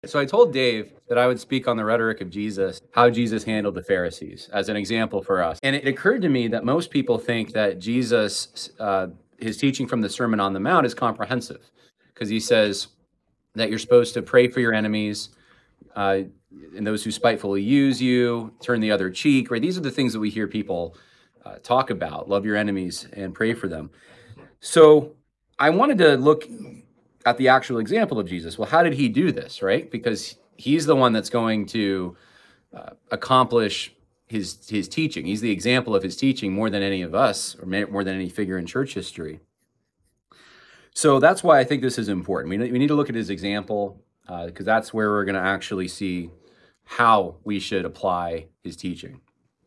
So I told Dave that I would speak on the rhetoric of Jesus, how Jesus handled the Pharisees as an example for us. And it occurred to me that most people think that Jesus, his teaching from the Sermon on the Mount is comprehensive because he says that you're supposed to pray for your enemies and those who spitefully use you, turn the other cheek, right? These are the things that we hear people talk about, love your enemies and pray for them. So I wanted to look at the actual example of Jesus. Well, how did he do this, right? Because he's the one that's going to accomplish his teaching. He's the example of his teaching more than any of us, or more than any figure in church history. So that's why I think this is important. We need to look at his example because that's where we're going to actually see how we should apply his teaching.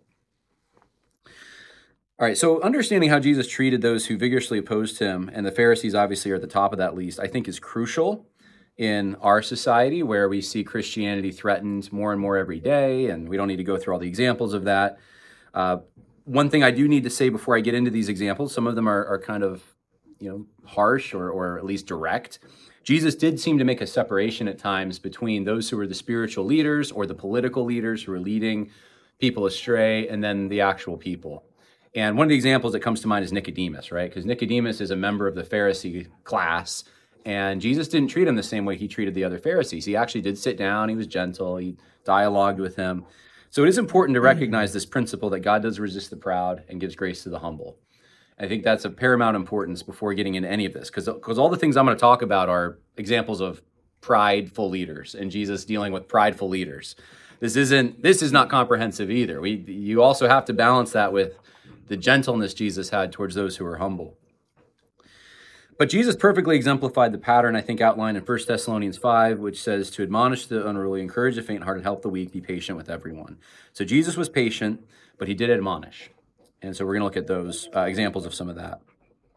All right, so understanding how Jesus treated those who vigorously opposed him, and the Pharisees obviously are at the top of that list, I think is crucial in our society where we see Christianity threatened more and more every day, and we don't need to go through all the examples of that. One thing I do need to say before I get into these examples, some of them are kind of harsh or at least direct. Jesus did seem to make a separation at times between those who were the spiritual leaders or the political leaders who were leading people astray, and then the actual people. And one of the examples that comes to mind is Nicodemus, right? Because Nicodemus is a member of the Pharisee class, and Jesus didn't treat him the same way he treated the other Pharisees. He actually did sit down, he was gentle, he dialogued with him. So it is important to recognize this principle that God does resist the proud and gives grace to the humble. I think that's of paramount importance before getting into any of this, because all the things I'm going to talk about are examples of prideful leaders and Jesus dealing with prideful leaders. This is not comprehensive either. You also have to balance that with the gentleness Jesus had towards those who were humble. But Jesus perfectly exemplified the pattern, I think, outlined in 1 Thessalonians 5, which says to admonish the unruly, encourage the faint-hearted, help the weak, be patient with everyone. So Jesus was patient, but he did admonish. And so we're going to look at those examples of some of that.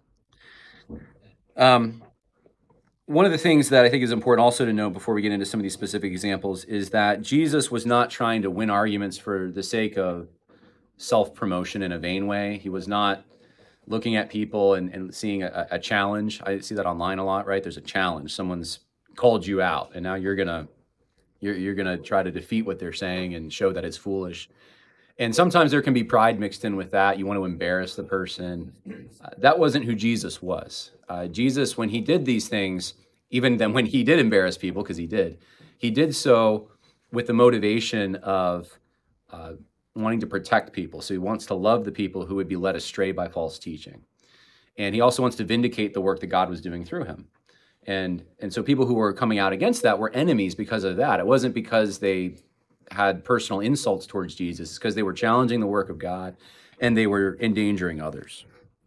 One of the things that I think is important also to note before we get into some of these specific examples is that Jesus was not trying to win arguments for the sake of self-promotion in a vain way. He was not looking at people and seeing a challenge. I see that online a lot, right? There's a challenge. Someone's called you out, and now you're gonna try to defeat what they're saying and show that it's foolish. And sometimes there can be pride mixed in with that. You want to embarrass the person. That wasn't who Jesus was. Jesus, when he did these things, even then when he did embarrass people, because he did so with the motivation of wanting to protect people. So he wants to love the people who would be led astray by false teaching. And he also wants to vindicate the work that God was doing through him. And so people who were coming out against that were enemies because of that. It wasn't because they had personal insults towards Jesus, it's because they were challenging the work of God and they were endangering others.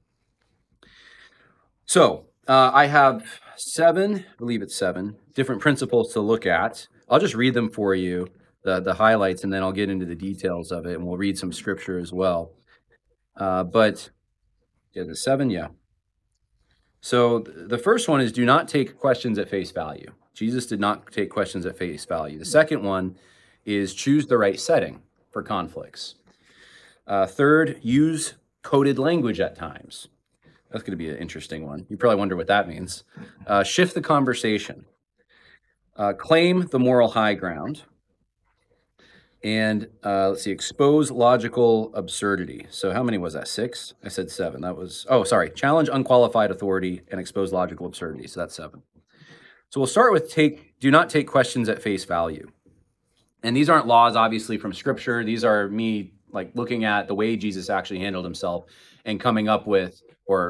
So I have seven different principles to look at. I'll just read them for you, the highlights, and then I'll get into the details of it, and we'll read some scripture as well. But the seven, yeah. So the first one is do not take questions at face value. Jesus did not take questions at face value. The second one is choose the right setting for conflicts. Third, use coded language at times. That's going to be an interesting one. You probably wonder what that means. Shift the conversation. Claim the moral high ground. And expose logical absurdity. So how many was that? 6? I said 7. Challenge unqualified authority and expose logical absurdity. So that's 7. So we'll start with do not take questions at face value. And these aren't laws, obviously, from Scripture. These are me looking at the way Jesus actually handled himself and coming up with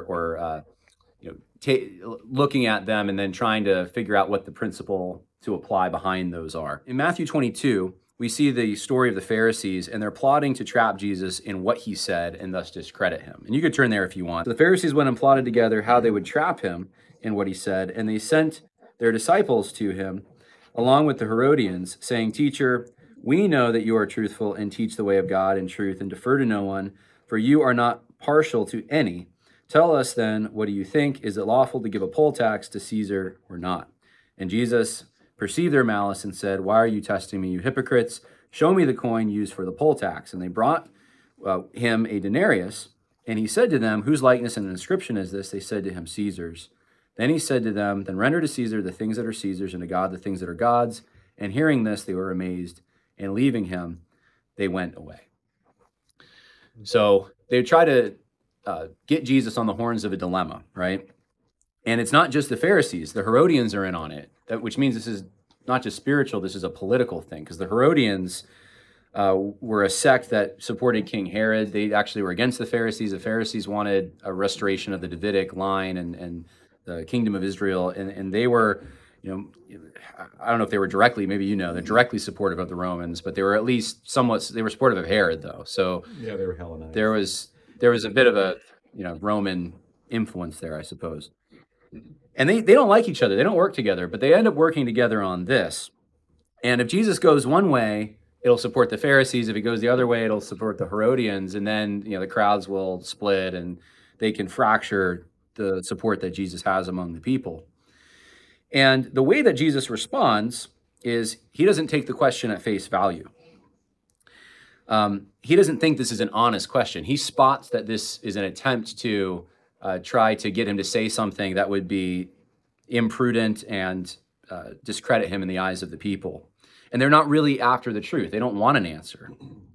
looking at them and then trying to figure out what the principle to apply behind those are. In Matthew 22, we see the story of the Pharisees, and they're plotting to trap Jesus in what he said and thus discredit him. And you could turn there if you want. So the Pharisees went and plotted together how they would trap him in what he said, and they sent their disciples to him along with the Herodians, saying, "Teacher, we know that you are truthful and teach the way of God in truth and defer to no one, for you are not partial to any. Tell us then, what do you think? Is it lawful to give a poll tax to Caesar or not?" And Jesus perceived their malice and said, "Why are you testing me, you hypocrites? Show me the coin used for the poll tax." And they brought him a denarius, and he said to them, "Whose likeness and inscription is this?" They said to him, "Caesar's." Then he said to them, "Then render to Caesar the things that are Caesar's, and to God the things that are God's." And hearing this, they were amazed, and leaving him, they went away. So they try to get Jesus on the horns of a dilemma, right? And it's not just the Pharisees. The Herodians are in on it, which means this is not just spiritual, this is a political thing, because the Herodians were a sect that supported King Herod. They actually were against the Pharisees. The Pharisees wanted a restoration of the Davidic line and the kingdom of Israel, and they were, I don't know if they were directly, maybe they're directly supportive of the Romans, but they were at least somewhat, they were supportive of Herod, though. So yeah, they were Hellenized. There was a bit of a Roman influence there, I suppose. And they don't like each other. They don't work together, but they end up working together on this. And if Jesus goes one way, it'll support the Pharisees. If he goes the other way, it'll support the Herodians. And then, the crowds will split and they can fracture the support that Jesus has among the people. And the way that Jesus responds is he doesn't take the question at face value. He doesn't think this is an honest question. He spots that this is an attempt to try to get him to say something that would be imprudent and discredit him in the eyes of the people. And they're not really after the truth. They don't want an answer.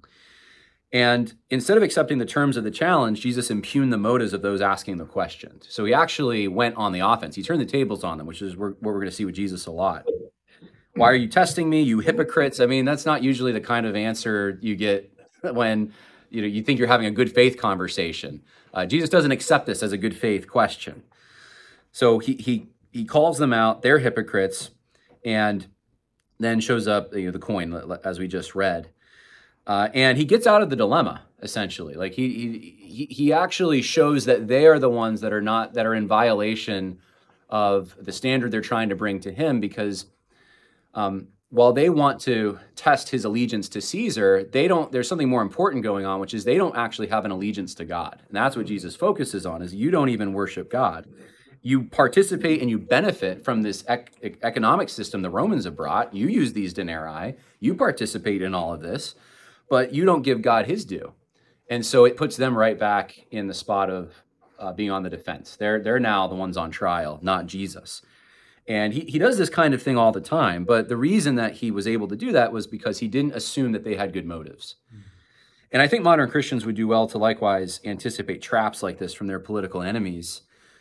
And instead of accepting the terms of the challenge, Jesus impugned the motives of those asking the question. So he actually went on the offense. He turned the tables on them, which is where we're going to see with Jesus a lot. Why are you testing me, you hypocrites? I mean, that's not usually the kind of answer you get when you think you're having a good faith conversation. Jesus doesn't accept this as a good faith question. So he calls them out, they're hypocrites, and then shows up the coin, as we just read. And he gets out of the dilemma, essentially. Like he actually shows that they are the ones that are in violation of the standard they're trying to bring to him, because while they want to test his allegiance to Caesar, there's something more important going on, which is they don't actually have an allegiance to God. And that's what Jesus focuses on, is you don't even worship God. You participate and you benefit from this economic system the Romans have brought. You use these denarii. You participate in all of this, but you don't give God his due. And so it puts them right back in the spot of being on the defense. They're now the ones on trial, not Jesus. And he does this kind of thing all the time, but the reason that he was able to do that was because he didn't assume that they had good motives. And I think modern Christians would do well to likewise anticipate traps like this from their political enemies.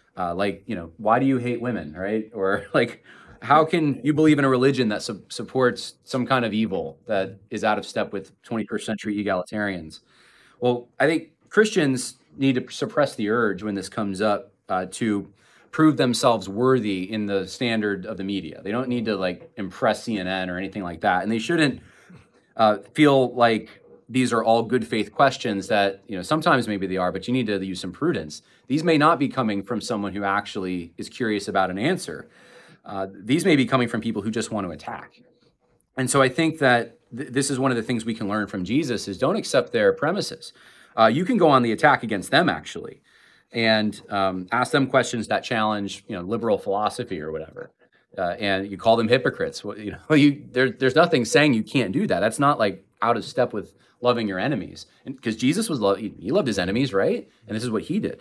Why do you hate women, right? Or how can you believe in a religion that supports some kind of evil that is out of step with 21st century egalitarians? Well, I think Christians need to suppress the urge when this comes up to prove themselves worthy in the standard of the media. They don't need to impress CNN or anything like that. And they shouldn't feel like these are all good faith questions that, sometimes maybe they are, but you need to use some prudence. These may not be coming from someone who actually is curious about an answer. These may be coming from people who just want to attack. And so I think that this is one of the things we can learn from Jesus is don't accept their premises. You can go on the attack against them, actually, and ask them questions that challenge, liberal philosophy or whatever. And you call them hypocrites. There's nothing saying you can't do that. That's not out of step with loving your enemies. Because Jesus he loved his enemies, right? And this is what he did.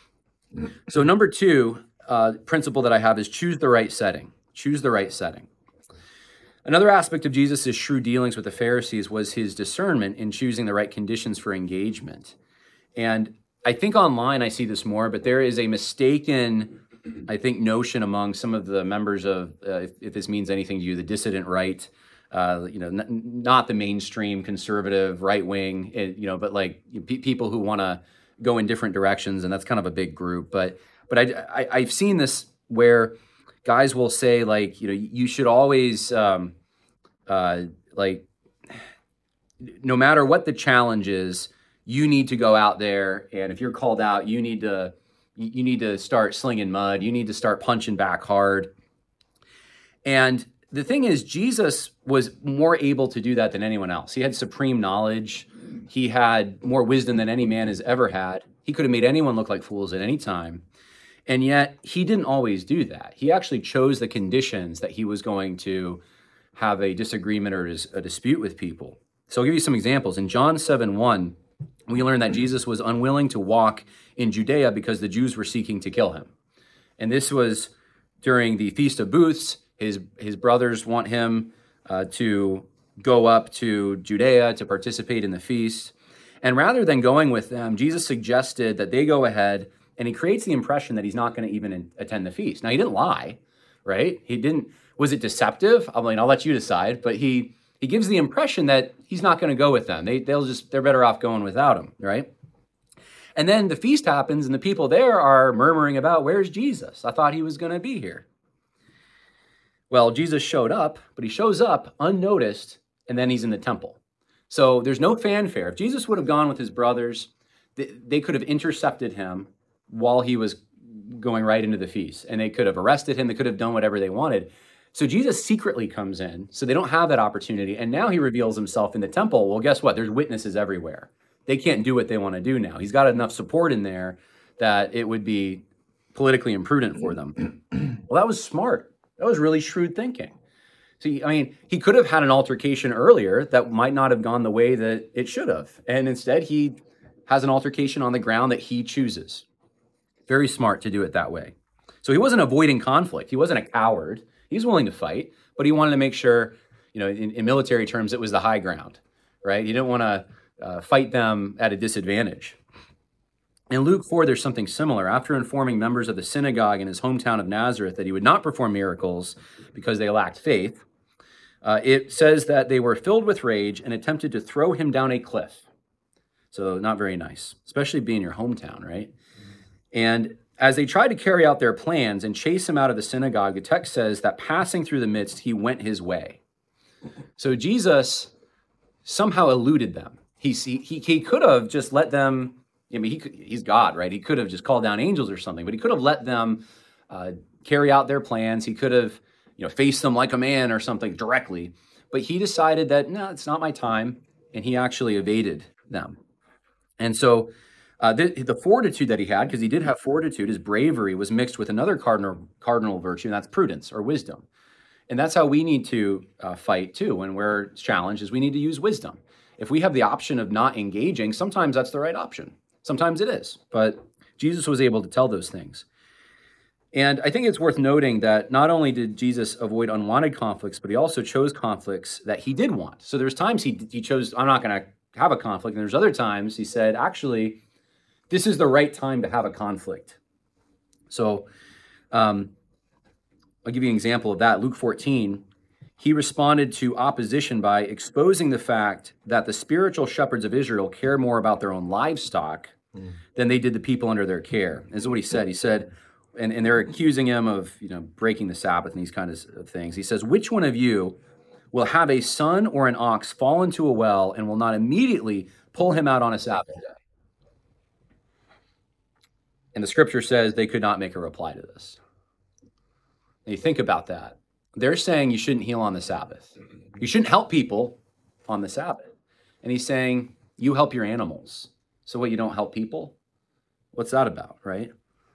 So number 2 principle that I have is choose the right setting. Choose the right setting. Another aspect of Jesus' shrewd dealings with the Pharisees was his discernment in choosing the right conditions for engagement. And I think online I see this more, but there is a mistaken, notion among some of the members of, if this means anything to you, the dissident right, not the mainstream conservative right wing, but people who want to go in different directions, and that's kind of a big group. But I've seen this where guys will say you should always no matter what the challenge is, you need to go out there, and if you're called out, you need to start slinging mud. You need to start punching back hard. And the thing is, Jesus was more able to do that than anyone else. He had supreme knowledge. He had more wisdom than any man has ever had. He could have made anyone look like fools at any time. And yet, he didn't always do that. He actually chose the conditions that he was going to have a disagreement or a dispute with people. So I'll give you some examples. In John 7:1, we learn that Jesus was unwilling to walk in Judea because the Jews were seeking to kill him. And this was during the Feast of Booths. His brothers want him to go up to Judea to participate in the feast. And rather than going with them, Jesus suggested that they go ahead, and he creates the impression that he's not going to even attend the feast. Now, he didn't lie, right? He didn't. Was it deceptive? I mean, I'll let you decide. But he gives the impression that he's not going to go with them. They're better off going without him, right? And then the feast happens, and the people there are murmuring about, where's Jesus? I thought he was going to be here. Well, Jesus showed up, but he shows up unnoticed, and then he's in the temple. So there's no fanfare. If Jesus would have gone with his brothers, they could have intercepted him while he was going right into the feast, and they could have arrested him. They could have done whatever they wanted. So Jesus secretly comes in, so they don't have that opportunity, and now he reveals himself in the temple. Well, guess what? There's witnesses everywhere. They can't do what they want to do now. He's got enough support in there that it would be politically imprudent for them. Well, that was smart. That was really shrewd thinking. See, I mean, he could have had an altercation earlier that might not have gone the way that it should have. And instead, he has an altercation on the ground that he chooses. Very smart to do it that way. So he wasn't avoiding conflict. He wasn't a coward. He was willing to fight, but he wanted to make sure, in military terms, it was the high ground, right? He didn't want to fight them at a disadvantage. In Luke 4, there's something similar. After informing members of the synagogue in his hometown of Nazareth that he would not perform miracles because they lacked faith, it says that they were filled with rage and attempted to throw him down a cliff. So not very nice, especially being your hometown, right? And as they tried to carry out their plans and chase him out of the synagogue, the text says that passing through the midst, he went his way. So Jesus somehow eluded them. He could have just let them, he's God, right? He could have just called down angels or something, but he could have let them carry out their plans. He could have, faced them like a man or something directly. But he decided that, no, it's not my time. And he actually evaded them. And so the fortitude that he had, because he did have fortitude, his bravery was mixed with another cardinal virtue, and that's prudence or wisdom. And that's how we need to fight too when we're challenged, is we need to use wisdom. If we have the option of not engaging, sometimes that's the right option. Sometimes it is. But Jesus was able to tell those things. And I think it's worth noting that not only did Jesus avoid unwanted conflicts, but he also chose conflicts that he did want. So there's times he chose, I'm not going to have a conflict. And there's other times he said, actually, this is the right time to have a conflict. So I'll give you an example of that. Luke 14, he responded to opposition by exposing the fact that the spiritual shepherds of Israel care more about their own livestock than they did the people under their care. This is what he said. He said, and they're accusing him of breaking the Sabbath and these kinds of things. He says, which one of you will have a son or an ox fall into a well and will not immediately pull him out on a Sabbath day? And the scripture says they could not make a reply to this. And you think about that. They're saying you shouldn't heal on the Sabbath. You shouldn't help people on the Sabbath. And he's saying, you help your animals. So what, you don't help people? What's that about, right?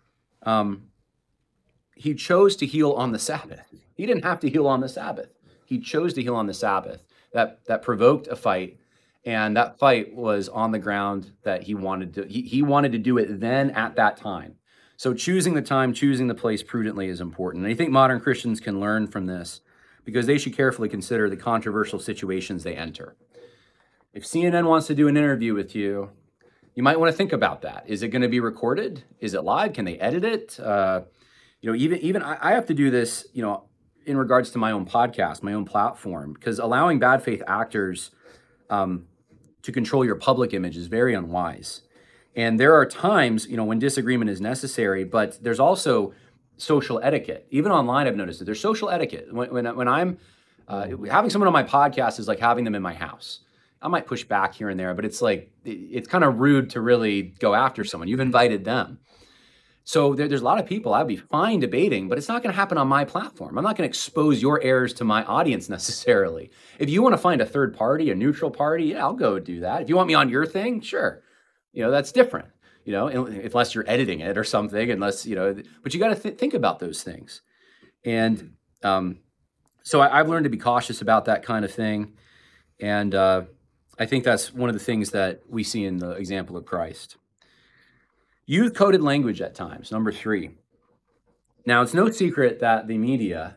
He chose to heal on the Sabbath. He didn't have to heal on the Sabbath. He chose to heal on the Sabbath. That provoked a fight. And that fight was on the ground that he wanted to do it then at that time. So choosing the time, choosing the place prudently is important. And I think modern Christians can learn from this because they should carefully consider the controversial situations they enter. If CNN wants to do an interview with you, you might want to think about that. Is it going to be recorded? Is it live? Can they edit it? Even I have to do this, in regards to my own podcast, my own platform, because allowing bad faith actors to control your public image is very unwise. And there are times, when disagreement is necessary, but there's also social etiquette. Even online, I've noticed that there's social etiquette. When I'm having someone on my podcast is like having them in my house. I might push back here and there, but it's kind of rude to really go after someone. You've invited them. So there's a lot of people I'd be fine debating, but it's not going to happen on my platform. I'm not going to expose your errors to my audience necessarily. If you want to find a third party, a neutral party, yeah, I'll go do that. If you want me on your thing, sure. That's different, unless you're editing it or something, but you got to think about those things. And so I've learned to be cautious about that kind of thing. And I think that's one of the things that we see in the example of Christ. Use coded language at times, number 3. Now, it's no secret that the media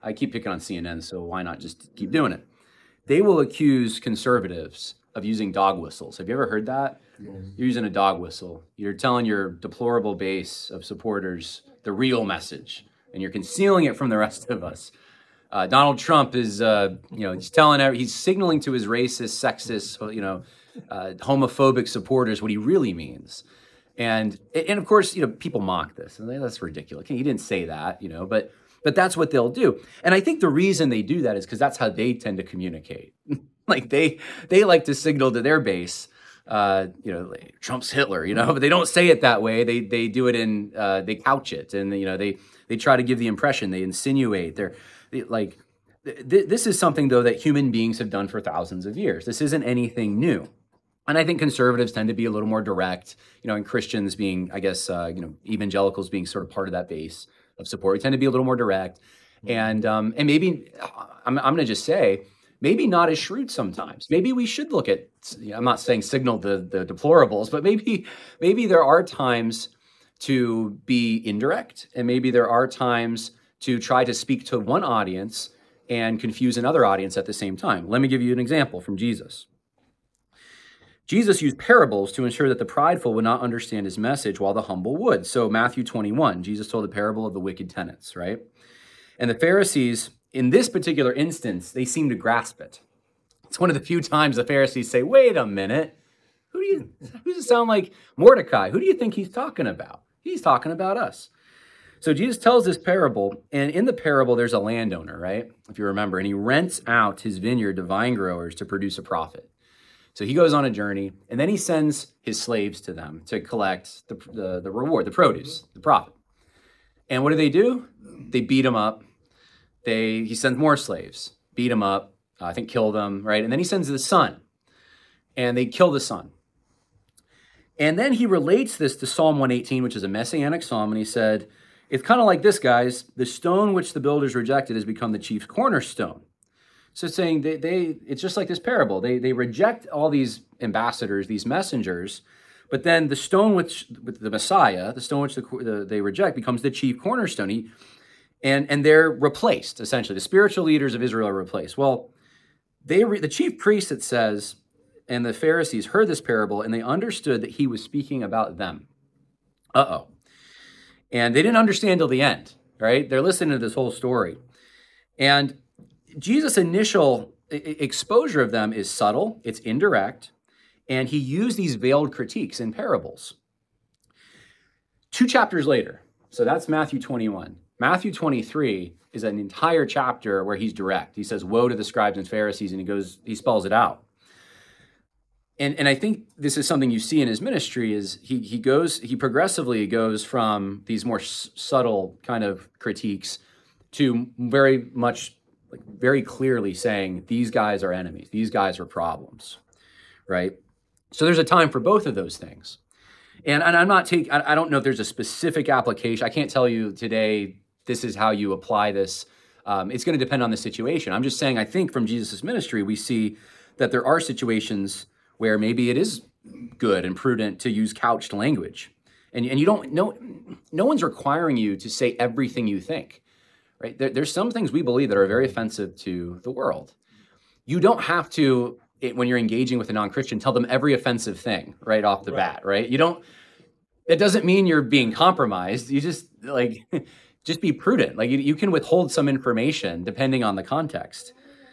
I keep picking on CNN, so why not just keep doing it? They will accuse conservatives of using dog whistles. Have you ever heard that? You're using a dog whistle. You're telling your deplorable base of supporters the real message, and you're concealing it from the rest of us. Donald Trump is, he's signaling to his racist, sexist, homophobic supporters what he really means. And of course, people mock this, and that's ridiculous. He didn't say that, but that's what they'll do. And I think the reason they do that is because that's how they tend to communicate. Like they like to signal to their base, like, Trump's Hitler, but they don't say it that way. They do it in, they couch it, and they try to give the impression, they insinuate. This is something though that human beings have done for thousands of years. This isn't anything new. And I think conservatives tend to be a little more direct, and Christians being, I guess, evangelicals being sort of part of that base of support, we tend to be a little more direct. And maybe, I'm going to just say, maybe not as shrewd sometimes. Maybe we should look at, I'm not saying signal the deplorables, but maybe there are times to be indirect, and maybe there are times to try to speak to one audience and confuse another audience at the same time. Let me give you an example from Jesus. Jesus used parables to ensure that the prideful would not understand his message while the humble would. So Matthew 21, Jesus told the parable of the wicked tenants, right? And the Pharisees, in this particular instance, they seem to grasp it. It's one of the few times the Pharisees say, wait a minute, who does it sound like Mordecai? Who do you think he's talking about? He's talking about us. So Jesus tells this parable, and in the parable, there's a landowner, right? If you remember, and he rents out his vineyard to vine growers to produce a profit. So he goes on a journey, and then he sends his slaves to them to collect the reward, the produce, the profit. And what do? They beat him up. He sends more slaves, beat him up, I think kill them, right? And then he sends the son, and they kill the son. And then he relates this to Psalm 118, which is a messianic psalm, and he said, it's kind of like this, guys. The stone which the builders rejected has become the chief cornerstone. So it's saying it's just like this parable. They reject all these ambassadors, these messengers, but then the stone with the Messiah, the stone which they reject, becomes the chief cornerstone. And they're replaced, essentially. The spiritual leaders of Israel are replaced. Well, the chief priests, it says, and the Pharisees heard this parable, and they understood that he was speaking about them. Uh-oh. And they didn't understand till the end, right? They're listening to this whole story. And Jesus' initial exposure of them is subtle, it's indirect, and he used these veiled critiques in parables. 2 chapters later, so that's Matthew 21. Matthew 23 is an entire chapter where he's direct. He says, woe to the scribes and Pharisees, and he spells it out. And I think this is something you see in his ministry is he progressively goes from these more subtle kind of critiques to very much, very clearly saying, these guys are enemies. These guys are problems, right? So there's a time for both of those things. And I don't know if there's a specific application. I can't tell you today, this is how you apply this. It's going to depend on the situation. I'm just saying, I think from Jesus' ministry, we see that there are situations where maybe it is good and prudent to use couched language. And you don't know, no one's requiring you to say everything you think, right? There's some things we believe that are very offensive to the world. You don't have to, when you're engaging with a non-Christian, tell them every offensive thing right off the bat, right? It doesn't mean you're being compromised. You just just be prudent. You can withhold some information depending on the context.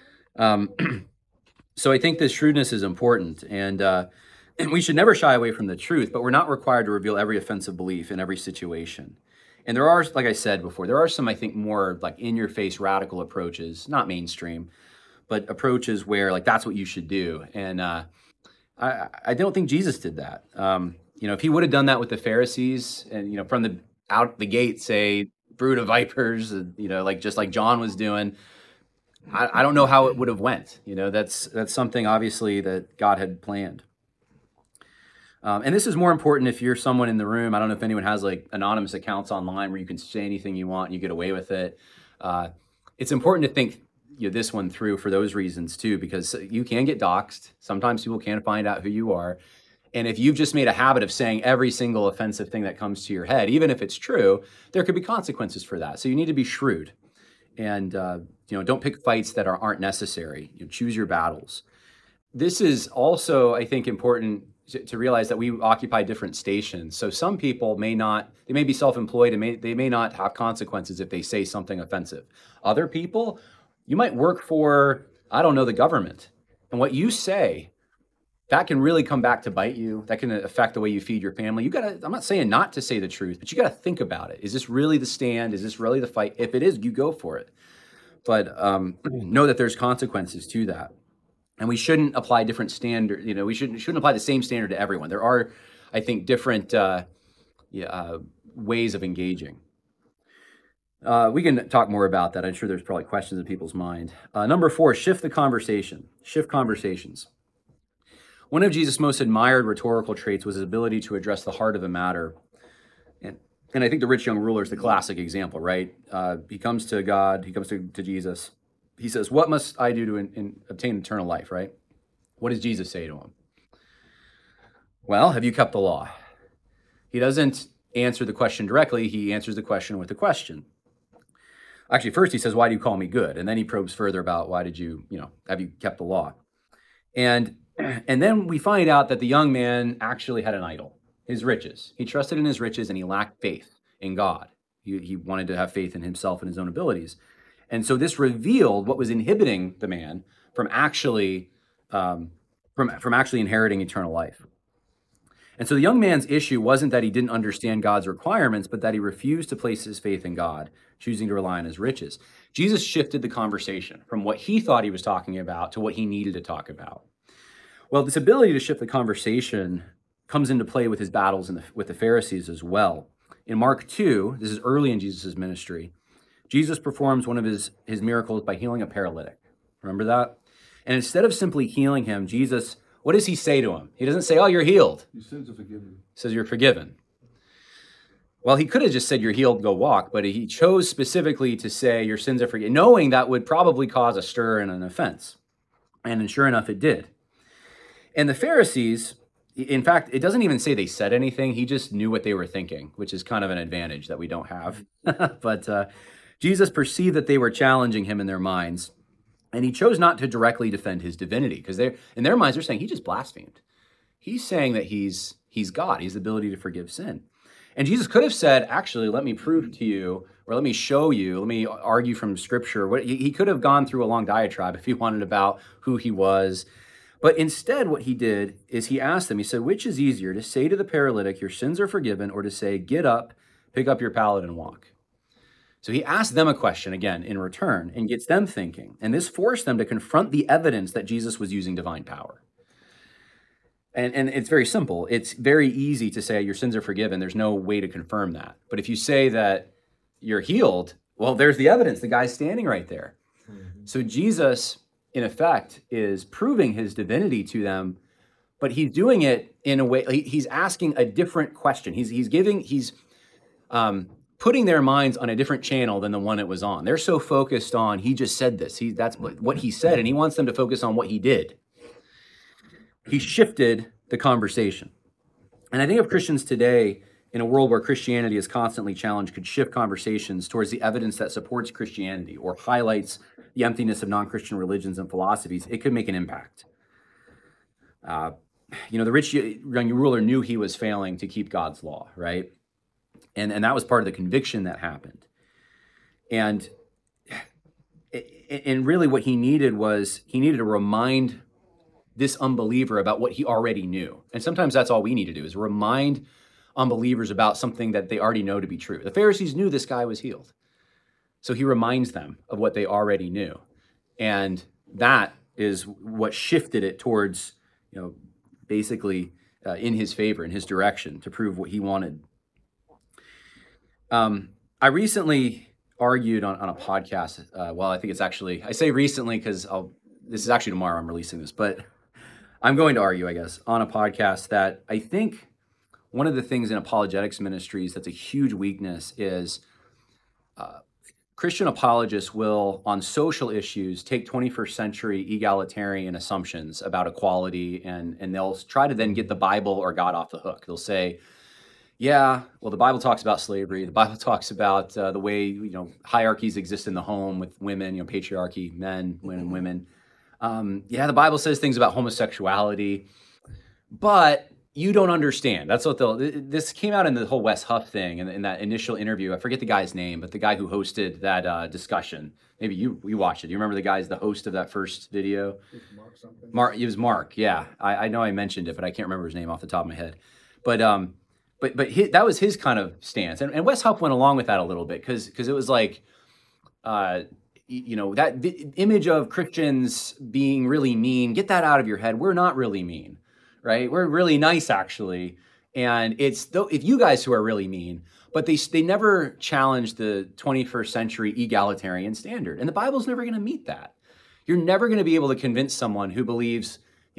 So I think this shrewdness is important, and we should never shy away from the truth, but we're not required to reveal every offensive belief in every situation. And there are, like I said before, there are some, I think, more in-your-face radical approaches, not mainstream, but approaches where that's what you should do. And I don't think Jesus did that. If he would have done that with the Pharisees and, from out the gate, say, brood of vipers, just like John was doing, I don't know how it would have went. That's something obviously that God had planned. And this is more important if you're someone in the room. I don't know if anyone has anonymous accounts online where you can say anything you want and you get away with it. It's important to think this one through for those reasons too, because you can get doxxed. Sometimes people can't find out who you are. And if you've just made a habit of saying every single offensive thing that comes to your head, even if it's true, there could be consequences for that. So you need to be shrewd. and don't pick fights that aren't necessary. Choose your battles. This is also, I think, important to realize that we occupy different stations. So some people may be self-employed and they may not have consequences if they say something offensive. Other people, you might work for, I don't know, the government. And what you say, that can really come back to bite you. That can affect the way you feed your family. I'm not saying not to say the truth, but you got to think about it. Is this really the stand? Is this really the fight? If it is, you go for it. But know that there's consequences to that. And we shouldn't apply different standard. We shouldn't apply the same standard to everyone. There are, I think, different ways of engaging. We can talk more about that. I'm sure there's probably questions in people's mind. Number 4, shift the conversation. Shift conversations. One of Jesus' most admired rhetorical traits was his ability to address the heart of a matter. And I think the rich young ruler is the classic example, right? He comes to God. He comes to Jesus. He says, what must I do to obtain eternal life, right? What does Jesus say to him? Well, have you kept the law? He doesn't answer the question directly. He answers the question with a question. Actually, first he says, why do you call me good? And then he probes further about why did you, have you kept the law? And then we find out that the young man actually had an idol, his riches. He trusted in his riches and he lacked faith in God. He wanted to have faith in himself and his own abilities. And so this revealed what was inhibiting the man from actually inheriting eternal life. And so the young man's issue wasn't that he didn't understand God's requirements, but that he refused to place his faith in God, choosing to rely on his riches. Jesus shifted the conversation from what he thought he was talking about to what he needed to talk about. Well, this ability to shift the conversation comes into play with his battles with the Pharisees as well. In Mark 2, this is early in Jesus' ministry, Jesus performs one of his miracles by healing a paralytic. Remember that? And instead of simply healing him, Jesus, what does he say to him? He doesn't say, oh, you're healed. Your sins are forgiven. He says, you're forgiven. Well, he could have just said, you're healed, go walk. But he chose specifically to say, your sins are forgiven, knowing that would probably cause a stir and an offense. And sure enough, it did. And the Pharisees, in fact, it doesn't even say they said anything. He just knew what they were thinking, which is kind of an advantage that we don't have. But Jesus perceived that they were challenging him in their minds, and he chose not to directly defend his divinity, because in their minds, they're saying he just blasphemed. He's saying that he's God. He has the ability to forgive sin. And Jesus could have said, actually, let me prove to you, or let me show you, let me argue from Scripture. He could have gone through a long diatribe if he wanted about who he was. But instead, what he did is he asked them, he said, which is easier, to say to the paralytic, your sins are forgiven, or to say, get up, pick up your pallet and walk? So he asked them a question, again, in return, and gets them thinking. And this forced them to confront the evidence that Jesus was using divine power. And it's very simple. It's very easy to say your sins are forgiven. There's no way to confirm that. But if you say that you're healed, well, there's the evidence. The guy's standing right there. Mm-hmm. So Jesus, in effect, is proving his divinity to them, but he's doing it in a way, he's asking a different question. He's putting their minds on a different channel than the one it was on. They're so focused on, he just said this, that's what he said, and he wants them to focus on what he did. He shifted the conversation. And I think of Christians today, in a world where Christianity is constantly challenged, could shift conversations towards the evidence that supports Christianity or highlights the emptiness of non-Christian religions and philosophies. It could make an impact. The rich young ruler knew he was failing to keep God's law, right? And that was part of the conviction that happened. And really what he needed to remind this unbeliever about what he already knew. And sometimes that's all we need to do, is remind unbelievers about something that they already know to be true. The Pharisees knew this guy was healed. So he reminds them of what they already knew. And that is what shifted it towards, basically in his favor, in his direction, to prove what he wanted. I recently argued on a podcast. I think it's actually, I say recently because this is actually tomorrow I'm releasing this, but I'm going to argue, I guess, on a podcast that I think one of the things in apologetics ministries that's a huge weakness is Christian apologists will, on social issues, take 21st century egalitarian assumptions about equality, and they'll try to then get the Bible or God off the hook. They'll say, Yeah, well, the Bible talks about slavery. The Bible talks about the way hierarchies exist in the home with women, patriarchy, men, women. Yeah, the Bible says things about homosexuality, but you don't understand. That's what this came out in the whole Wes Huff thing in that initial interview. I forget the guy's name, but the guy who hosted that discussion. Maybe you watched it. You remember the host of that first video? Mark something. It was Mark. Yeah, I know I mentioned it, but I can't remember his name off the top of my head. But that was his kind of stance, and Wes Huff went along with that a little bit because it was like, that the image of Christians being really mean. Get that out of your head. We're not really mean. Right? We're really nice, actually. And it's you guys who are really mean, but they never challenge the 21st century egalitarian standard. And the Bible's never going to meet that. You're never going to be able to convince someone who believes,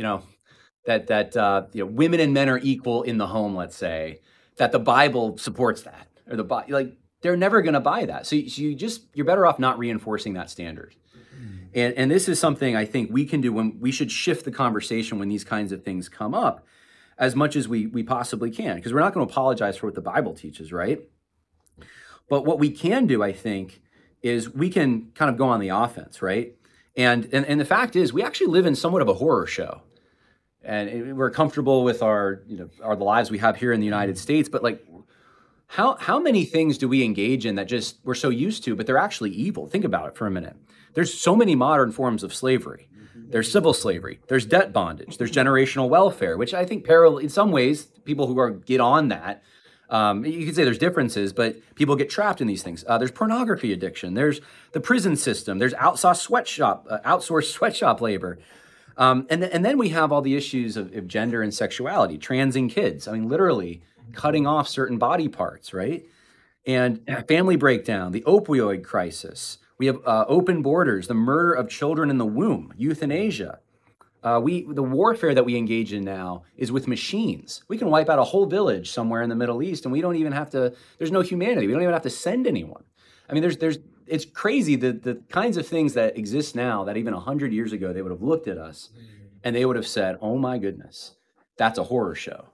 that women and men are equal in the home, let's say, that the Bible supports that. Or they're never going to buy that. So you're better off not reinforcing that standard. And this is something I think we can do when we should shift the conversation when these kinds of things come up as much as we possibly can, because we're not going to apologize for what the Bible teaches, right? But what we can do, I think, is we can kind of go on the offense, right? And the fact is, we actually live in somewhat of a horror show. And we're comfortable with the lives we have here in the United States, but how many things do we engage in that just we're so used to, but they're actually evil? Think about it for a minute. There's so many modern forms of slavery. There's civil slavery. There's debt bondage. There's generational welfare, which I think in some ways, people who get on that, you could say there's differences, but people get trapped in these things. There's pornography addiction. There's the prison system. There's outsourced sweatshop labor. And then we have all the issues of gender and sexuality, transing kids. I mean, literally cutting off certain body parts, right? And family breakdown, the opioid crisis. We have open borders, the murder of children in the womb, euthanasia. The warfare that we engage in now is with machines. We can wipe out a whole village somewhere in the Middle East, and we don't even have to. There's no humanity. We don't even have to send anyone. I mean, it's crazy the kinds of things that exist now that even 100 years ago they would have looked at us and they would have said, "Oh my goodness, that's a horror show."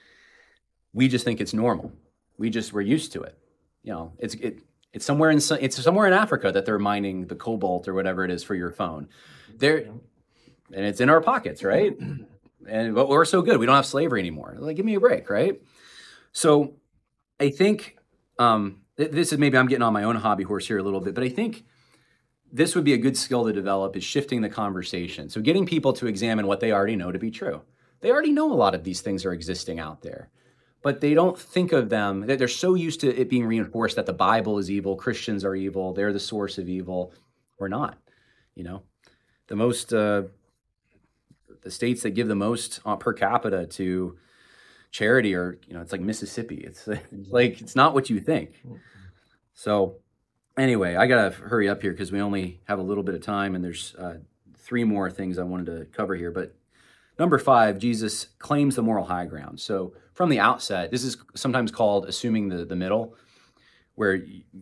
We just think it's normal. We're used to it. It's somewhere in Africa that they're mining the cobalt or whatever it is for your phone. And it's in our pockets, right? But we're so good. We don't have slavery anymore. Give me a break, right? So I think this is maybe I'm getting on my own hobby horse here a little bit, but I think this would be a good skill to develop is shifting the conversation. So getting people to examine what they already know to be true. They already know a lot of these things are existing out there. But they don't think of them, they're so used to it being reinforced that the Bible is evil, Christians are evil, they're the source of evil. We're not, The most, the states that give the most per capita to charity are, it's like Mississippi. It's it's not what you think. So anyway, I got to hurry up here because we only have a little bit of time and there's 3 more things I wanted to cover here. But number 5, Jesus claims the moral high ground. So from the outset, this is sometimes called assuming the middle, where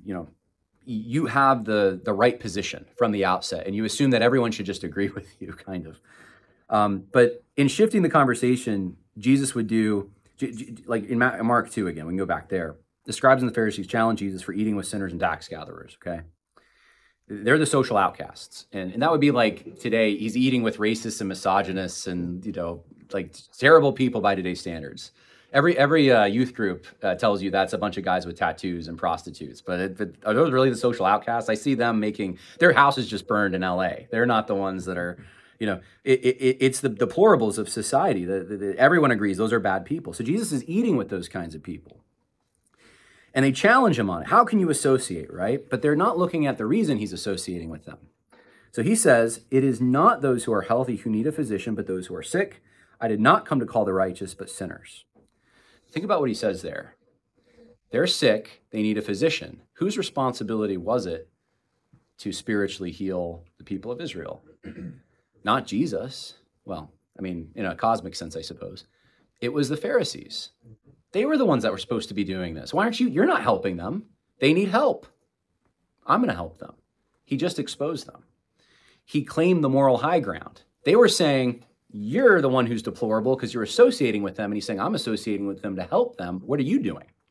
you have the right position from the outset, and you assume that everyone should just agree with you, kind of. But in shifting the conversation, Jesus would do, like in Mark 2 again, we can go back there. The scribes and the Pharisees challenge Jesus for eating with sinners and tax gatherers, okay? They're the social outcasts. And that would be like today, he's eating with racists and misogynists and, terrible people by today's standards. Every youth group tells you that's a bunch of guys with tattoos and prostitutes. But are those really the social outcasts? I see them their houses just burned in LA. They're not the ones that are, it's the deplorables of society. Everyone agrees those are bad people. So Jesus is eating with those kinds of people. And they challenge him on it. How can you associate, right? But they're not looking at the reason he's associating with them. So he says, it is not those who are healthy who need a physician, but those who are sick. I did not come to call the righteous, but sinners. Think about what he says there. They're sick. They need a physician. Whose responsibility was it to spiritually heal the people of Israel? Not Jesus. Well, in a cosmic sense, I suppose. It was the Pharisees. They were the ones that were supposed to be doing this. Why aren't you? You're not helping them. They need help. I'm going to help them. He just exposed them. He claimed the moral high ground. They were saying, you're the one who's deplorable because you're associating with them. And he's saying, I'm associating with them to help them. What are you doing?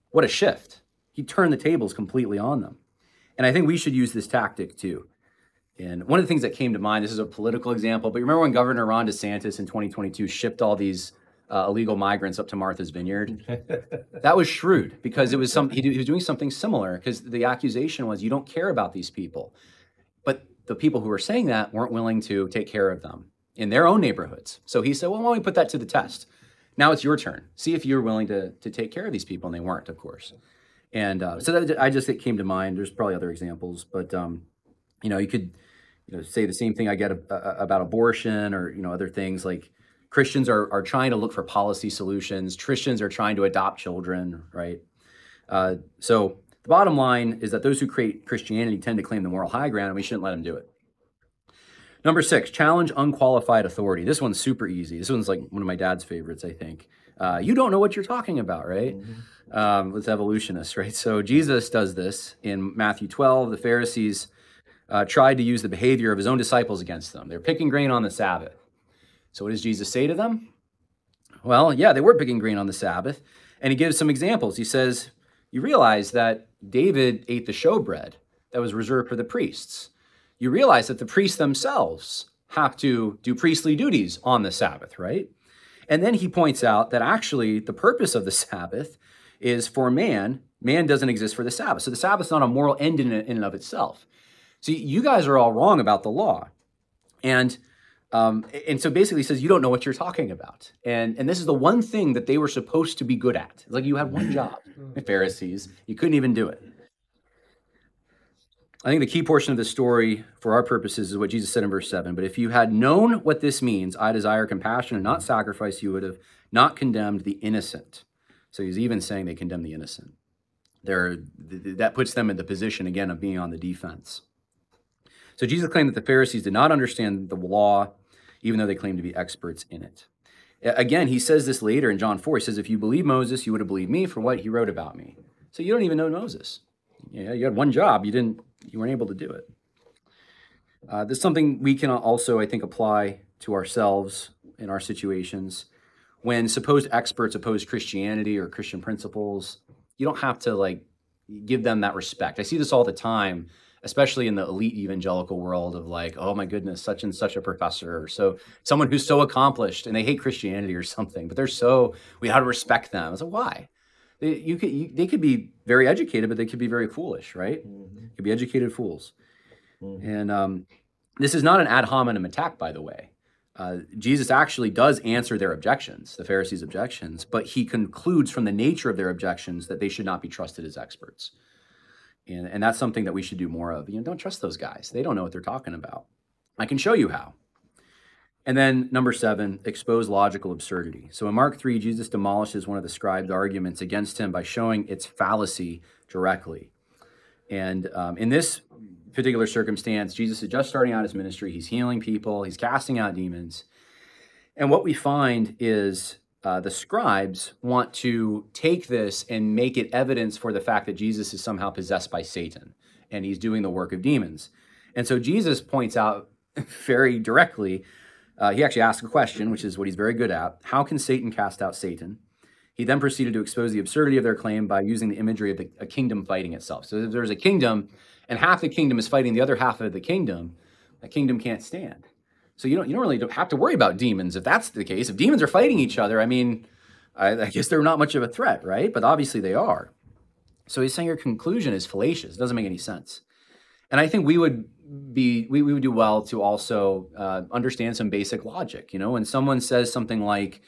What a shift. He turned the tables completely on them. And I think we should use this tactic too. And one of the things that came to mind, this is a political example, but you remember when Governor Ron DeSantis in 2022 shipped all these illegal migrants up to Martha's Vineyard? That was shrewd because it was he was doing something similar, because the accusation was, you don't care about these people. But the people who were saying that weren't willing to take care of them in their own neighborhoods. So he said, well, why don't we put that to the test? Now it's your turn. See if you're willing to take care of these people. And they weren't, of course. And so it came to mind. There's probably other examples, but you could say the same thing I get about abortion, or other things. Like, Christians are trying to look for policy solutions. Christians are trying to adopt children, right? So the bottom line is that those who create Christianity tend to claim the moral high ground, and we shouldn't let them do it. Number 6, challenge unqualified authority. This one's super easy. This one's like one of my dad's favorites, I think. You don't know what you're talking about, right? Mm-hmm. With evolutionists, right? So Jesus does this in Matthew 12. The Pharisees tried to use the behavior of his own disciples against them. They're picking grain on the Sabbath. So what does Jesus say to them? Well, yeah, they were picking grain on the Sabbath. And he gives some examples. He says, you realize that David ate the showbread that was reserved for the priests. You realize that the priests themselves have to do priestly duties on the Sabbath, right? And then he points out that actually the purpose of the Sabbath is for man. Man doesn't exist for the Sabbath. So the Sabbath's not a moral end in and of itself. See, you guys are all wrong about the law. And so basically he says, you don't know what you're talking about. And this is the one thing that they were supposed to be good at. It's like, you had one job, the Pharisees. You couldn't even do it. I think the key portion of the story for our purposes is what Jesus said in verse 7. But if you had known what this means, I desire compassion and not sacrifice, you would have not condemned the innocent. So he's even saying they condemn the innocent. That puts them in the position, again, of being on the defense. So Jesus claimed that the Pharisees did not understand the law, even though they claimed to be experts in it. Again, he says this later in John 4. He says, if you believe Moses, you would have believed me for what he wrote about me. So you don't even know Moses. Yeah, you had one job. You weren't able to do it. This is something we can also, I think, apply to ourselves in our situations. When supposed experts oppose Christianity or Christian principles, you don't have to give them that respect. I see this all the time, especially in the elite evangelical world of oh my goodness, such and such a professor, or so someone who's so accomplished, and they hate Christianity or something, but we ought to respect them. I was like, why? They could be very educated, but they could be very foolish, right? Mm-hmm. Could be educated fools. Mm-hmm. And this is not an ad hominem attack, by the way. Jesus actually does answer their objections, the Pharisees' objections, but he concludes from the nature of their objections that they should not be trusted as experts. And that's something that we should do more of. Don't trust those guys. They don't know what they're talking about. I can show you how. And then number 7, expose logical absurdity. So in Mark 3, Jesus demolishes one of the scribes' arguments against him by showing its fallacy directly. And in this particular circumstance, Jesus is just starting out his ministry. He's healing people. He's casting out demons. And what we find is the scribes want to take this and make it evidence for the fact that Jesus is somehow possessed by Satan and he's doing the work of demons. And so Jesus points out very directly, he actually asks a question, which is what he's very good at. How can Satan cast out Satan? He then proceeded to expose the absurdity of their claim by using the imagery of a kingdom fighting itself. So if there's a kingdom and half the kingdom is fighting the other half of the kingdom, that kingdom can't stand. So you don't really have to worry about demons if that's the case. If demons are fighting each other, I guess they're not much of a threat, right? But obviously they are. So he's saying your conclusion is fallacious. It doesn't make any sense. And I think we would do well to also understand some basic logic. When someone says something like,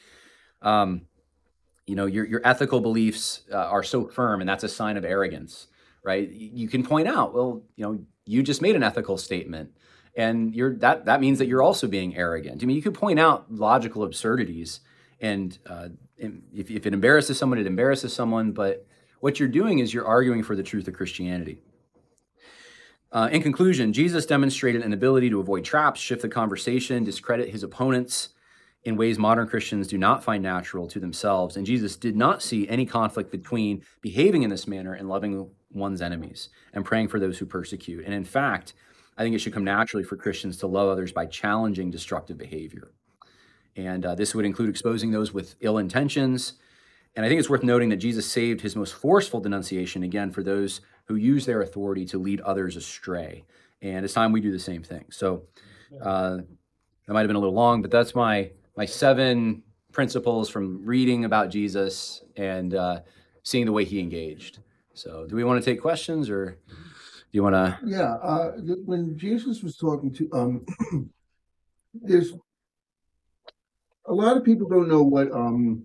your ethical beliefs are so firm, and that's a sign of arrogance, right? You can point out, well, you just made an ethical statement, and that means that you're also being arrogant. You could point out logical absurdities, and if it embarrasses someone, it embarrasses someone. But what you're doing is you're arguing for the truth of Christianity. In conclusion, Jesus demonstrated an ability to avoid traps, shift the conversation, discredit his opponents in ways modern Christians do not find natural to themselves. And Jesus did not see any conflict between behaving in this manner and loving one's enemies and praying for those who persecute. And in fact, I think it should come naturally for Christians to love others by challenging destructive behavior. And this would include exposing those with ill intentions And I think it's worth noting that Jesus saved his most forceful denunciation, again, for those who use their authority to lead others astray. And it's time we do the same thing. So that might have been a little long, but that's my 7 principles from reading about Jesus and seeing the way he engaged. So do we want to take questions, or do you want to? Yeah, when Jesus was talking to, there's a lot of people don't know what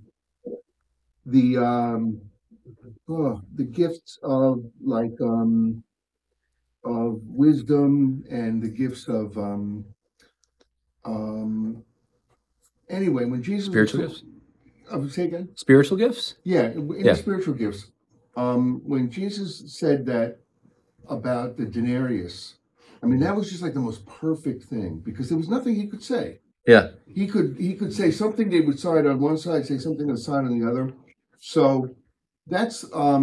the gifts of wisdom and the gifts of anyway, when Jesus Spiritual gifts? Say again? Spiritual gifts? Yeah, the spiritual gifts. When Jesus said that about the denarius, I mean, that was just like the most perfect thing, because there was nothing he could say. Yeah. He could say something, they would side on one side, say something on the side on the other. So that's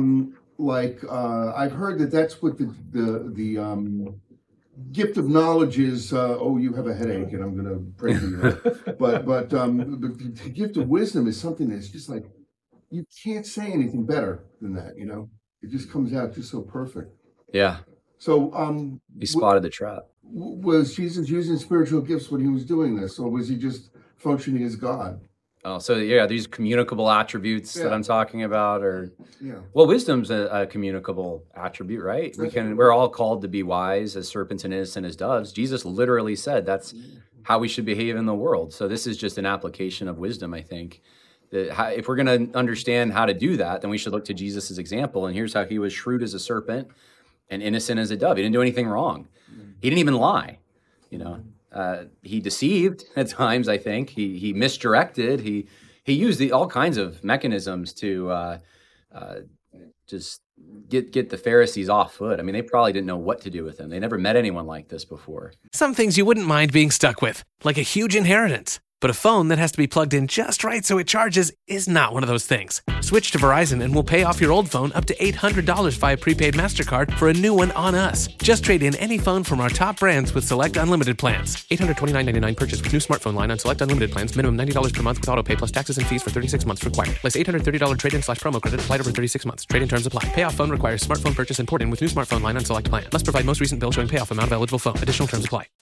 I've heard that's what the gift of knowledge is. You have a headache, and I'm going to pray for you. but the gift of wisdom is something that's just like, you can't say anything better than that. It just comes out just so perfect. Yeah. So he spotted the trap. Was Jesus using spiritual gifts when he was doing this, or was he just functioning as God? Oh, so yeah, these communicable attributes that I'm talking about, yeah. Well, wisdom's a communicable attribute, right? We're all called to be wise as serpents and innocent as doves. Jesus literally said that's how we should behave in the world. So this is just an application of wisdom, I think. If we're going to understand how to do that, then we should look to Jesus' example. And here's how he was shrewd as a serpent and innocent as a dove. He didn't do anything wrong. He didn't even lie. He deceived at times, I think. He misdirected. He used all kinds of mechanisms to just get the Pharisees off foot. I mean, they probably didn't know what to do with him. They never met anyone like this before. Some things you wouldn't mind being stuck with, like a huge inheritance. But a phone that has to be plugged in just right so it charges is not one of those things. Switch to Verizon and we'll pay off your old phone up to $800 via prepaid MasterCard for a new one on us. Just trade in any phone from our top brands with select unlimited plans. $829.99 purchase with new smartphone line on select unlimited plans. Minimum $90 per month with autopay plus taxes and fees for 36 months required. Less $830 trade-in/promo credit applied over 36 months. Trade-in terms apply. Payoff phone requires smartphone purchase and port-in with new smartphone line on select plan. Must provide most recent bill showing payoff amount of eligible phone. Additional terms apply.